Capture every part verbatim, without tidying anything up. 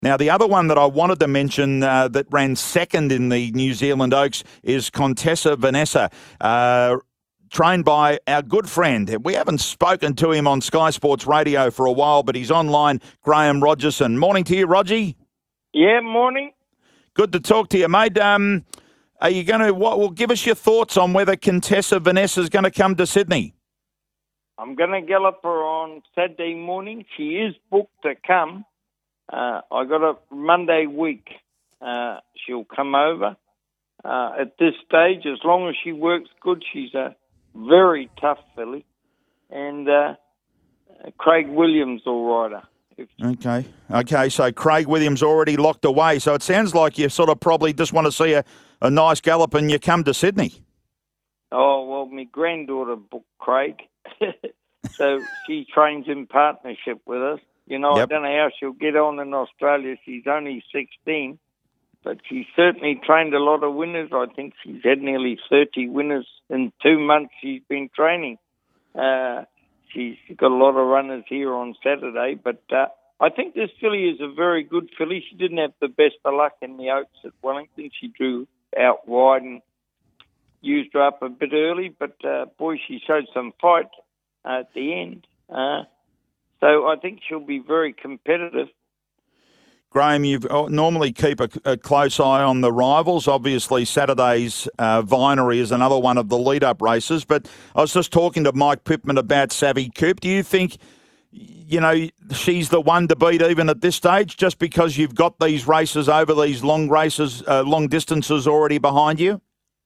Now, the other one that I wanted to mention uh, that ran second in the New Zealand Oaks is Contessa Vanessa, uh, trained by our good friend. We haven't spoken to him on Sky Sports Radio for a while, but he's online, Graham Rogerson. Morning to you, Rogie. Yeah, morning. Good to talk to you, mate. Um, are you going to, what, well, give us your thoughts on whether Contessa Vanessa is going to come to Sydney? I'm going to gallop her on Saturday morning. She is booked to come. Uh, I got a Monday week. Uh, she'll come over. Uh, at this stage, as long as she works good, she's a very tough filly. And uh, Craig Williams will ride her. Okay. Okay, so Craig Williams already locked away. So it sounds like you sort of probably just want to see a, a nice gallop and you come to Sydney. Oh, well, my granddaughter booked Craig. So she trains in partnership with us. You know, Yep. I don't know how she'll get on in Australia. She's only sixteen, but she's certainly trained a lot of winners. I think she's had nearly thirty winners in two months she's been training. Uh, she's got a lot of runners here on Saturday, but uh, I think this filly is a very good filly. She didn't have the best of luck in the Oaks at Wellington. She drew out wide and used her up a bit early, but uh, boy, she showed some fight uh, at the end. Uh, so I think she'll be very competitive. Graham, you normally keep a, a close eye on the rivals. Obviously, Saturday's uh, Vinery is another one of the lead-up races. But I was just talking to Mike Pittman about Savvy Coop. Do you think, you know, she's the one to beat even at this stage, just because you've got these races over these long races, uh, long distances already behind you?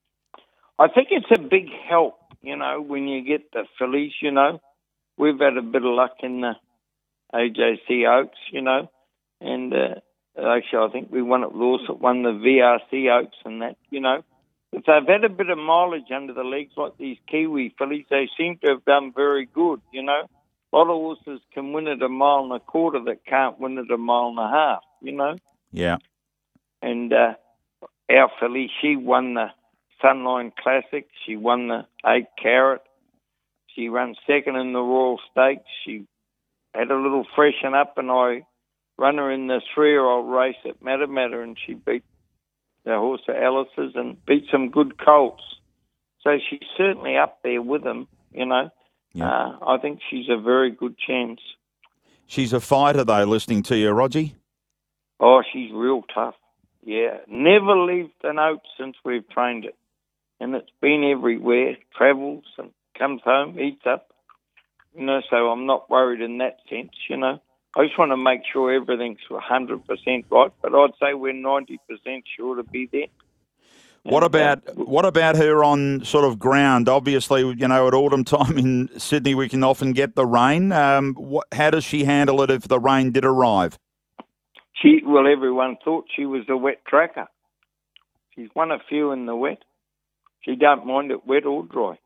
I think it's a big help, you know, when you get the fillies, you know. We've had a bit of luck in the A J C Oaks, you know. And uh, actually, I think we won it. We also won the V R C Oaks and that, you know. If they've had a bit of mileage under the legs, like these Kiwi fillies, they seem to have done very good, you know. A lot of horses can win at a mile and a quarter that can't win at a mile and a half, you know. Yeah. And uh, our filly, she won the Sunline Classic. She won the eight Carat. She ran second in the Royal Stakes. She had a little freshen up, and I run her in the three-year-old race at Matamata, and she beat the horse of Alice's and beat some good colts. So she's certainly up there with them, you know. Yeah. Uh, I think she's a very good chance. She's a fighter, though, listening to you, Rogie. Oh, she's real tough. Yeah, never leaves an oat since we've trained it. And it's been everywhere, travels and comes home, eats up. You know, so I'm not worried in that sense, you know. I just want to make sure everything's one hundred percent right, but I'd say we're ninety percent sure to be there. What And, about uh, what about her on sort of ground? Obviously, you know, at autumn time in Sydney, we can often get the rain. Um, what, how does she handle it if the rain did arrive? She, well, everyone thought she was a wet tracker. She's won a few in the wet. She don't mind it wet or dry.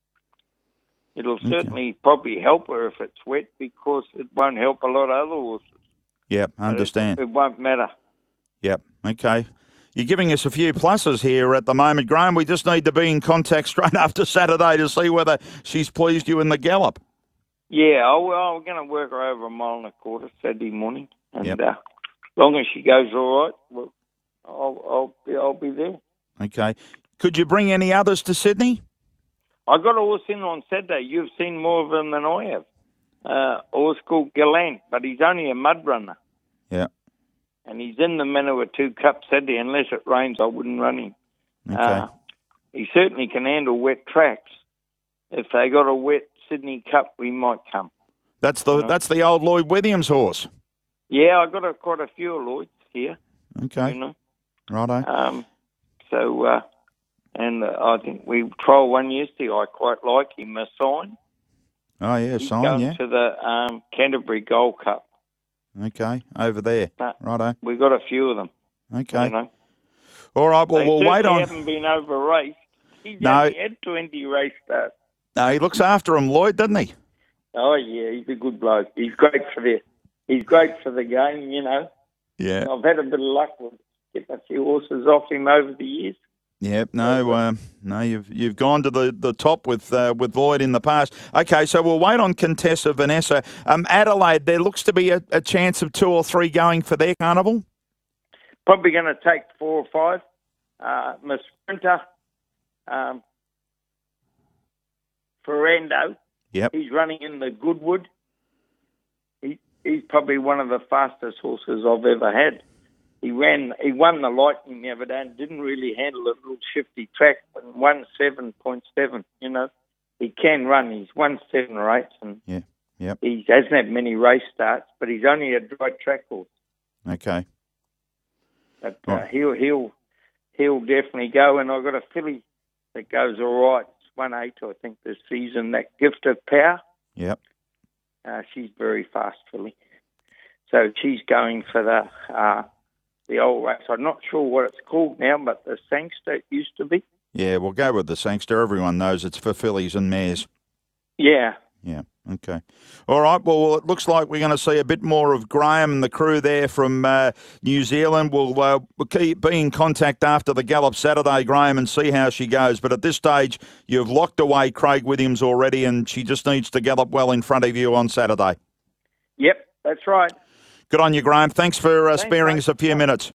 It'll Okay. certainly probably help her if it's wet, because it won't help a lot of other horses. Yep, understand. It, it won't matter. Yep, okay. You're giving us a few pluses here at the moment, Graham. We just need to be in contact straight after Saturday to see whether she's pleased you in the gallop. Yeah, oh, well, we're going to work her over a mile and a quarter Saturday morning. And Yep. uh, as long as she goes all right, well, I'll, I'll, be, I'll be there. Okay. Could you bring any others to Sydney? I got a horse in on Saturday. You've seen more of him than I have. Uh, a horse called Gallant, but he's only a mud runner. Yeah. And he's in the Manua two Cup Saturday. Unless it rains, I wouldn't run him. Okay. Uh, he certainly can handle wet tracks. If they got a wet Sydney Cup, we might come. That's the you know? that's the old Lloyd Williams horse. Yeah, I got a, quite a few of Lloyd's here. Okay. You know. Righto. Um, so, uh, and uh, I think we tried one yesterday. I quite like him, a sign. Oh, yeah, He's sign, going yeah. to the um, Canterbury Gold Cup. Okay, over there. But Righto. we got a few of them. Okay. You know. All right, well, They we'll wait certainly on... haven't been over raced. He's No. only had twenty race starts. No, he looks after him, Lloyd, doesn't he? Oh yeah, he's a good bloke. He's great for the he's great for the game, you know. Yeah. I've had a bit of luck with getting a few horses off him over the years. Yep, no, uh, no, you've you've gone to the, the top with uh, with Lloyd in the past. Okay, so we'll wait on Contessa Vanessa. Um, Adelaide, there looks to be a, a chance of two or three going for their carnival. Probably going to take four or five. Uh, Miss Sprinter, um, Ferrando. Yep. He's running in the Goodwood. He he's probably one of the fastest horses I've ever had. He ran, he won the Lightning the other day and didn't really handle a little shifty track, but won seven point seven. You know, he can run. He's won seven or eight, and yeah, yep. he hasn't had many race starts, but he's only a dry track horse. Okay. But uh, he'll he'll he'll definitely go. And I've got a filly that goes all right. It's one eight, I think, this season. That Gift of Power. Yep. Uh, she's very fast filly, so she's going for the. Uh, The old race. I'm not sure what it's called now, but the Sangster it used to be. Yeah, we'll go with the Sangster. Everyone knows it's for fillies and mares. Yeah. Yeah, okay. All right, well, it looks like we're going to see a bit more of Graham and the crew there from uh, New Zealand. We'll, uh, we'll keep, be in contact after the Gallop Saturday, Graham, and see how she goes. But at this stage, you've locked away Craig Williams already, and she just needs to gallop well in front of you on Saturday. Yep, that's right. Good on you, Graham. Thanks for uh, Thanks, sparing mate. us a few minutes.